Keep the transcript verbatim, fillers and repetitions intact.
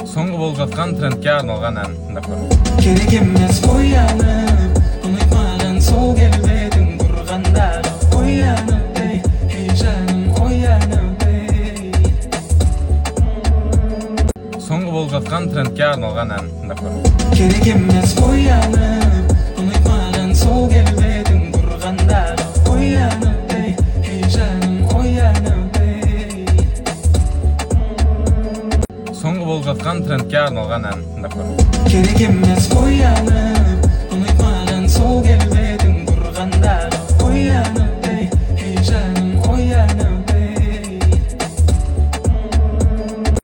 Соңғы болып жатқан трендке арналған ән тыңдап көріңіз. Керек емес оянып, ұмытпаған сол келбетің тұрғандағы оянып ей, ей жаным оянып ей. Соңғы болып жатқан трендке арналған ән тыңдап көріңіз. Керек емес оянып, ұмытпаған сол келбетің тұрғандағы оянып ей, ей жаным оянып ей. Соңғы болып жатқан трендке арналған ән тыңдап көріңіз. Керек емес оянып